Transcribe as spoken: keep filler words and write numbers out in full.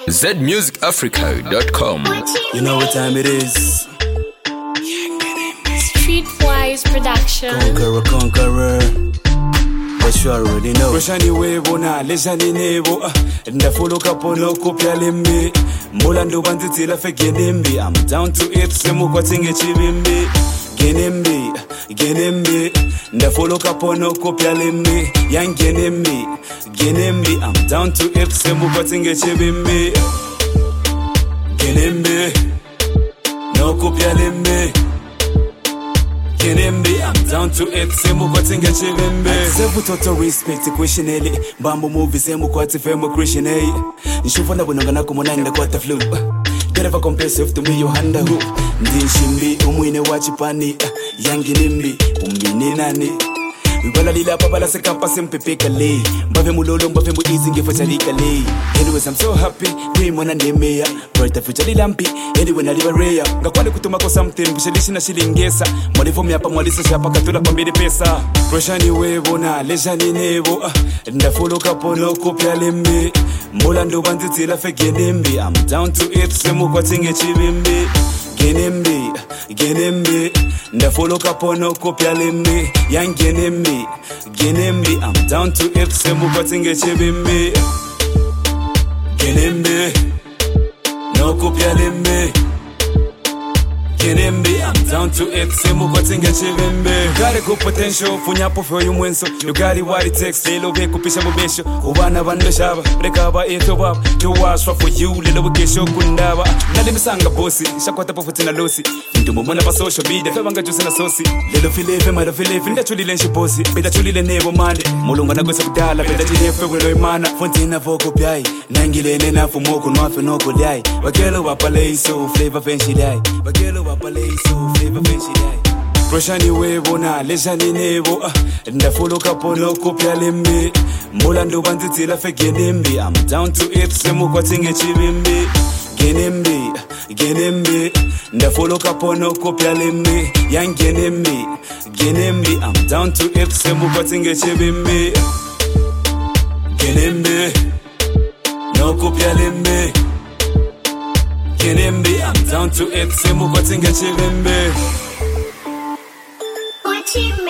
Z music africa dot com. You know what time it is. Streetwise production. Conqueror, conqueror. But you already know. Roshani webo na leshani nebo. Ndafolo kapono kopya lembe. Molando banditila fe genembe. I'm down to it, semu kwa tinge chibimbe. Genembe, genembe. Ndafolo kapono kopya lembe. Yang genembe, genembe. I'm down to it, semu kwa tinge chibimbe. Genembe, no kopya lembe. Genembe, I'm down to it, semu kwa tinge chibimbe. Sevu toto respect questioneli. Bambo movie semu kwa tifemo Christianei. Nishufa na bunonga na kumonanga kwa ta flu. Never compare to me, you handa who. Ndishimbi, umwine wachipani. Yangi nimbi, umbini nani. Wibala lila papala se kampa sempepe kale. Mbave mulolo, mbave mu easy nge fachali kale. Anyways, I'm so happy, we mwana nemea. Brighter future lilampi, anyway na liberea. Ngakwale kutuma kwa something, bishalishi na shilingesa. Mwalifomi hapa mwalisa shapa katula kwa mbili pesa. Roshani webo na leshani nebo. Ndafolo kapono kopya lembe. Molando banditila fe genembe. I'm down to it, semu kwa tinge chibimbe. Genembe, genembe. Ndafolo kapono kopya lembe. Yang genembe, genembe. I'm down to it, semu kwa tinge chibimbe. Genembe, no kopya lembe. Genembe, I'm down to it, semu kwa tinge chibimbe. You got a good potential, funyapo for you mwenso. You got it what it takes, lelo be kupisha mubesho. Ubana bando shaba, rekaba eto bab. To wash for you, lelo bukesho kundaba. Nali misanga bossy, shakwata pofutina losi. Ndumo mwana pa social media, febanga juice na sosi. Lelo filefe, mara filefe, nda chuli lenshi bossy. Beda chuli le nebo mande, mulunga na gosa kudala. Beda chilefe welo imana, fontina voko pyai. Nangile nena fumoko, nwafe noko liai. Wakelo wapale so, flavor fenshi liai. Wakelo wapale so, flavor fenshi liai. Roshani webo na leshani nebo. Ndafolo kapono kopya lembe. Molando banditila fe genembe. I'm down to it, semu kwa tinge chibimbe. Genembe, genembe. Ndafolo kapono kopya lembe. Yang genembe, genembe. I'm down to it, semu kwa tinge chibimbe. Genembe, no kopya lembe. Genembe, I'm down to it, semu kwa tinge chibimbe. What you